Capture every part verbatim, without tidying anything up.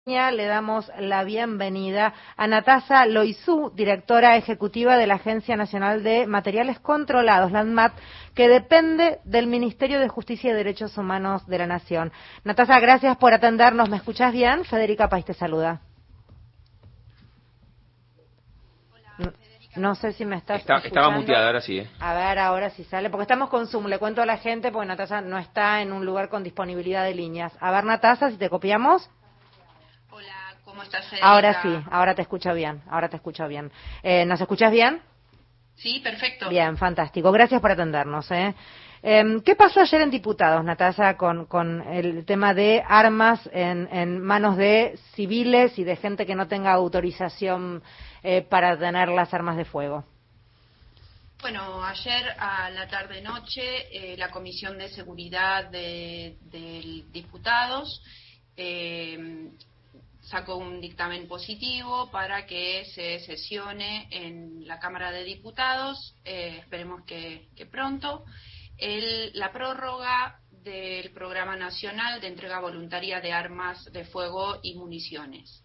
Le damos la bienvenida a Natasa Loizú, directora ejecutiva de la Agencia Nacional de Materiales Controlados, la ANMAT, que depende del Ministerio de Justicia y Derechos Humanos de la Nación. Natasa, gracias por atendernos. ¿Me escuchás bien? Federica País te saluda. No, no sé si me estás Está, escuchando. Estaba muteada, ahora sí. ¿eh? A ver, ahora sí sale, porque estamos con Zoom. Le cuento a la gente, porque Natasa no está en un lugar con disponibilidad de líneas. A ver, Natasa, si te copiamos. Hola, ¿cómo estás, Federica? Ahora sí, ahora te escucho bien, ahora te escucho bien. Eh, ¿Nos escuchas bien? Sí, perfecto. Bien, fantástico. Gracias por atendernos. ¿eh? Eh, ¿Qué pasó ayer en Diputados, Natasa, con, con el tema de armas en, en manos de civiles y de gente que no tenga autorización eh, para tener las armas de fuego? Bueno, ayer a la tarde-noche eh, la Comisión de Seguridad de, de Diputados eh, sacó un dictamen positivo para que se sesione en la Cámara de Diputados, eh, esperemos que, que pronto, el, la prórroga del Programa Nacional de Entrega Voluntaria de Armas de Fuego y Municiones.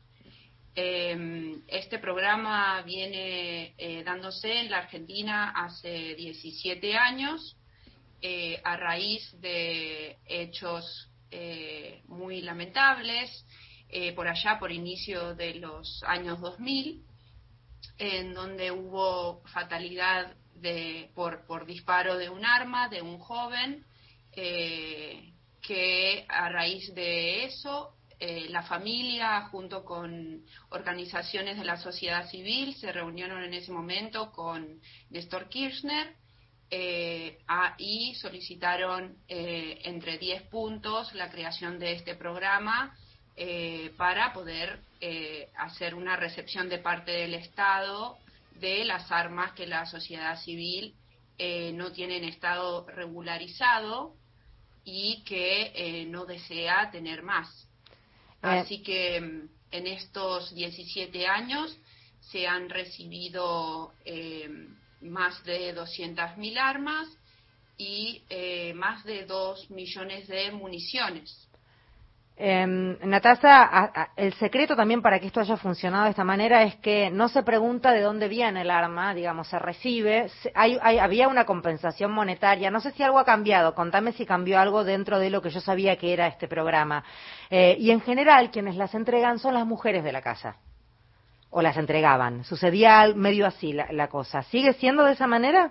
Eh, este programa viene eh, dándose en la Argentina hace diecisiete años, eh, a raíz de hechos eh, muy lamentables, Eh, por allá, por inicio de los años dos mil, en donde hubo fatalidad de, por, por disparo de un arma de un joven, eh, que a raíz de eso, eh, la familia, junto con organizaciones de la sociedad civil, se reunieron en ese momento con Néstor Kirchner, eh, a, y solicitaron eh, entre diez puntos la creación de este programa, Eh, para poder eh, hacer una recepción de parte del Estado de las armas que la sociedad civil eh, no tiene en estado regularizado y que eh, no desea tener más. Eh. Así que en estos diecisiete años se han recibido eh, más de doscientas mil armas y eh, más de dos millones de municiones. Eh, Natasa, a, a, el secreto también para que esto haya funcionado de esta manera es que no se pregunta de dónde viene el arma, digamos, se recibe, se, hay, hay, había una compensación monetaria, no sé si algo ha cambiado, contame si cambió algo dentro de lo que yo sabía que era este programa. Eh, y en general quienes las entregan son las mujeres de la casa, o las entregaban, sucedía medio así la, la cosa. ¿Sigue siendo de esa manera?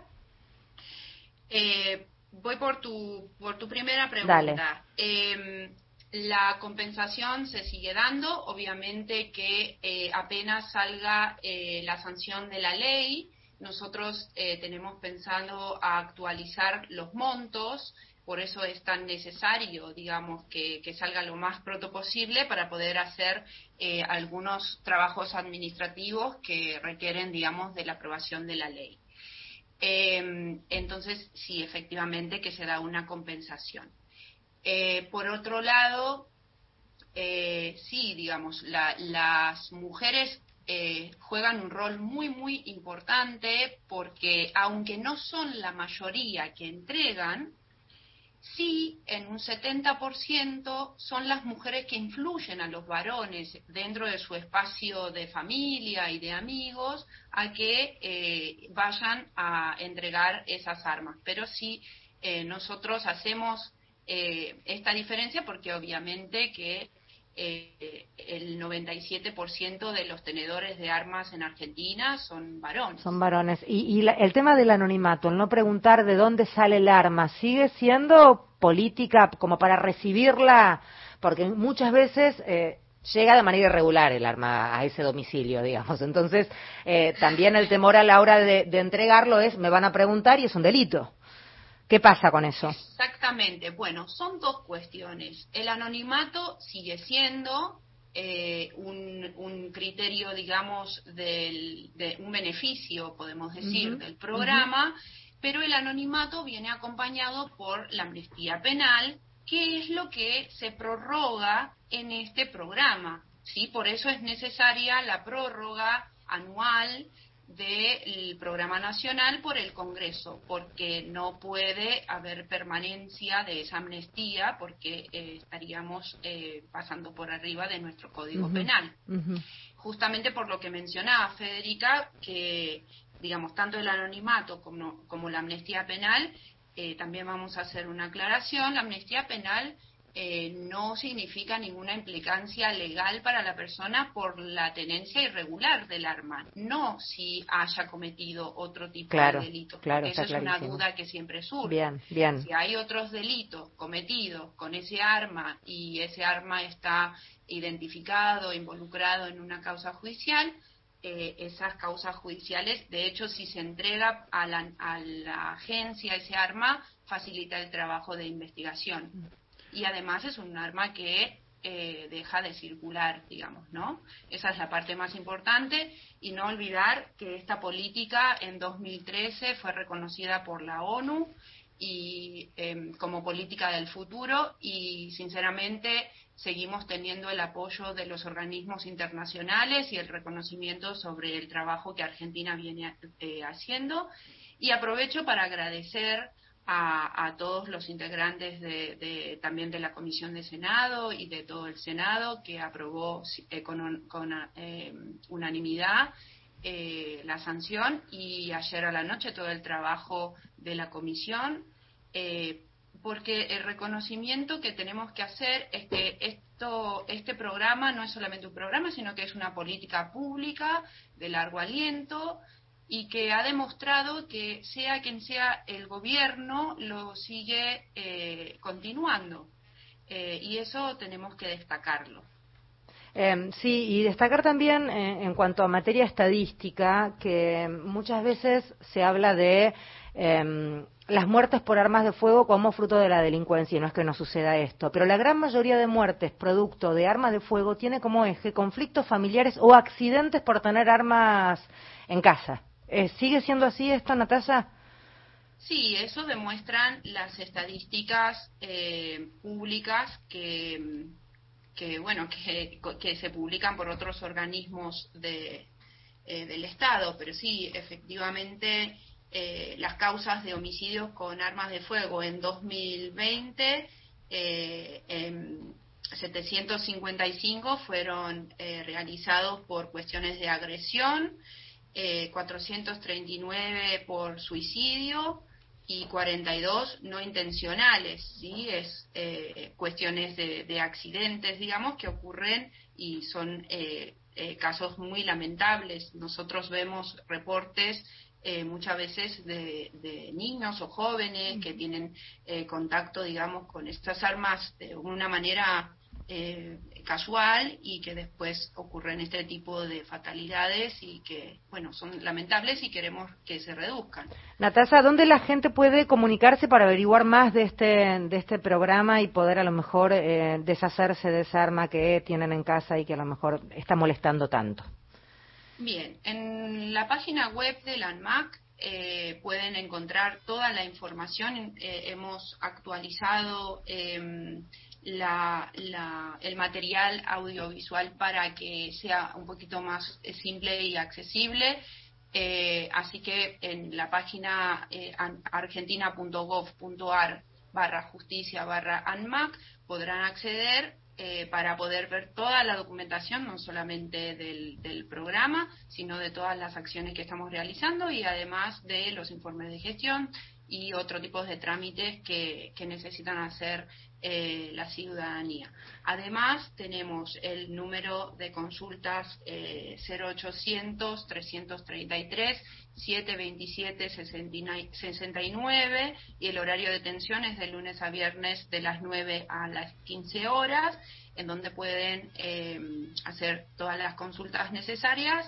Eh, voy por tu, por tu primera pregunta. Dale. Eh, La compensación se sigue dando, obviamente que eh, apenas salga eh, la sanción de la ley, nosotros eh, tenemos pensado a actualizar los montos, por eso es tan necesario, digamos, que, que salga lo más pronto posible para poder hacer eh, algunos trabajos administrativos que requieren, digamos, de la aprobación de la ley. Eh, entonces, sí, efectivamente que se da una compensación. Eh, por otro lado, eh, sí, digamos, la, las mujeres eh, juegan un rol muy, muy importante porque, aunque no son la mayoría que entregan, sí, en un setenta por ciento son las mujeres que influyen a los varones dentro de su espacio de familia y de amigos a que eh, vayan a entregar esas armas. Pero sí, eh, nosotros hacemos Eh, esta diferencia porque obviamente que eh, el noventa y siete por ciento de los tenedores de armas en Argentina son varones. Son varones. Y, y la, el tema del anonimato, el no preguntar de dónde sale el arma, ¿sigue siendo política como para recibirla? Porque muchas veces eh, llega de manera irregular el arma a ese domicilio, digamos. Entonces, eh, también el temor a la hora de, de entregarlo es, me van a preguntar y es un delito. ¿Qué pasa con eso? Exactamente. Bueno, son dos cuestiones. El anonimato sigue siendo eh, un, un criterio, digamos, del, de un beneficio, podemos decir, uh-huh. del programa, uh-huh. pero el anonimato viene acompañado por la amnistía penal, que es lo que se prorroga en este programa, ¿sí? Por eso es necesaria la prórroga anual del programa nacional por el Congreso, porque no puede haber permanencia de esa amnistía, porque eh, estaríamos eh, pasando por arriba de nuestro Código uh-huh. Penal. Uh-huh. Justamente por lo que mencionaba Federica, que digamos tanto el anonimato como, como la amnistía penal, eh, también vamos a hacer una aclaración. La amnistía penal Eh, no significa ninguna implicancia legal para la persona por la tenencia irregular del arma, no si haya cometido otro tipo claro, de delitos, claro, porque eso es clarísimo. una duda que siempre surge. Bien, bien. Si hay otros delitos cometidos con ese arma y ese arma está identificado, involucrado en una causa judicial, eh, esas causas judiciales, de hecho, si se entrega a la, a la agencia ese arma, facilita el trabajo de investigación. Y además es un arma que eh, deja de circular, digamos, ¿no? Esa es la parte más importante, y no olvidar que esta política en dos mil trece fue reconocida por la ONU y eh, como política del futuro, y sinceramente seguimos teniendo el apoyo de los organismos internacionales y el reconocimiento sobre el trabajo que Argentina viene eh, haciendo. Y aprovecho para agradecer A, a todos los integrantes de, de, también de la Comisión de Senado y de todo el Senado, que aprobó eh, con, con eh, unanimidad eh, la sanción, y ayer a la noche todo el trabajo de la Comisión, eh, porque el reconocimiento que tenemos que hacer es que esto, este programa no es solamente un programa, sino que es una política pública de largo aliento, y que ha demostrado que sea quien sea el gobierno, lo sigue eh, continuando. Eh, y eso tenemos que destacarlo. Eh, sí, y destacar también eh, en cuanto a materia estadística, que muchas veces se habla de eh, las muertes por armas de fuego como fruto de la delincuencia, y no es que no suceda esto, pero la gran mayoría de muertes producto de armas de fuego tiene como eje conflictos familiares o accidentes por tener armas en casa. Eh, ¿Sigue siendo así esto, Natalia? Sí, eso demuestran las estadísticas eh, públicas que, que bueno que, que se publican por otros organismos de, eh, del Estado, pero sí, efectivamente, eh, las causas de homicidios con armas de fuego en dos mil veinte, eh, en setecientos cincuenta y cinco fueron eh, realizados por cuestiones de agresión, Eh, cuatrocientos treinta y nueve por suicidio y cuarenta y dos no intencionales, ¿sí? Es eh, cuestiones de, de accidentes, digamos, que ocurren y son eh, eh, casos muy lamentables. Nosotros vemos reportes eh, muchas veces de, de niños o jóvenes que tienen eh, contacto, digamos, con estas armas de una manera Eh, casual, y que después ocurren este tipo de fatalidades y que, bueno, son lamentables y queremos que se reduzcan. Natalia, ¿dónde la gente puede comunicarse para averiguar más de este de este programa y poder a lo mejor eh, deshacerse de esa arma que tienen en casa y que a lo mejor está molestando tanto? Bien, en la página web de la ANMAC eh, pueden encontrar toda la información. Eh, hemos actualizado eh, La, la, el material audiovisual para que sea un poquito más simple y accesible, eh, así que en la página eh, argentina punto gov punto ar barra justicia barra ANMAC podrán acceder eh, para poder ver toda la documentación, no solamente del, del programa, sino de todas las acciones que estamos realizando, y además de los informes de gestión y otro tipo de trámites que, que necesitan hacer eh, la ciudadanía. Además, tenemos el número de consultas eh, cero ochocientos, trescientos treinta y tres, setecientos veintisiete, sesenta y nueve, y el horario de atención es de lunes a viernes de las nueve a las quince horas, en donde pueden eh, hacer todas las consultas necesarias.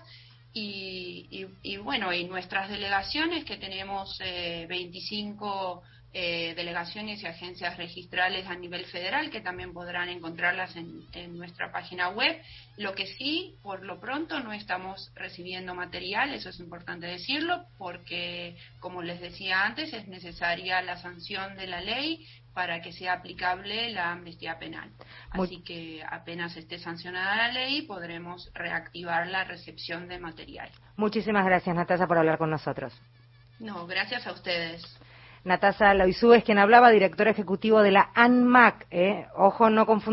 Y, y, y bueno, y nuestras delegaciones, que tenemos eh, veinticinco eh, delegaciones y agencias registrales a nivel federal, que también podrán encontrarlas en, en nuestra página web. Lo que sí, por lo pronto, no estamos recibiendo material, eso es importante decirlo, porque, como les decía antes, es necesaria la sanción de la ley para que sea aplicable la amnistía penal. Así que apenas esté sancionada la ley, podremos reactivar la recepción de material. Muchísimas gracias, Natalia, por hablar con nosotros. No, gracias a ustedes. Natalia Loizú es quien hablaba, director ejecutivo de la ANMAC. ¿eh? Ojo, no confundir.